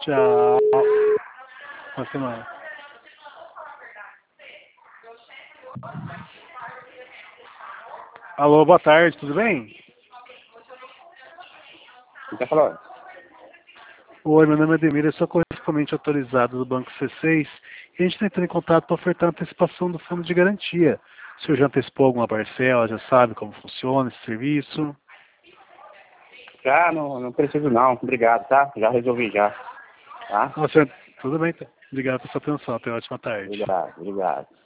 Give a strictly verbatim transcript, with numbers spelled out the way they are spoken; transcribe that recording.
Tchau. Boa semana. Alô, boa tarde, tudo bem? Quem tá falando? Oi, meu nome é Ademir, eu sou correspondente autorizado do Banco C seis e a gente está entrando em contato para ofertar a antecipação do fundo de garantia. O senhor já antecipou alguma parcela, já sabe como funciona esse serviço? Já, não, não preciso não. Obrigado, tá? Já resolvi já. Tá? Ah, senhor, tudo bem, tá? Obrigado pela sua atenção, tenha uma ótima tarde. Obrigado, obrigado.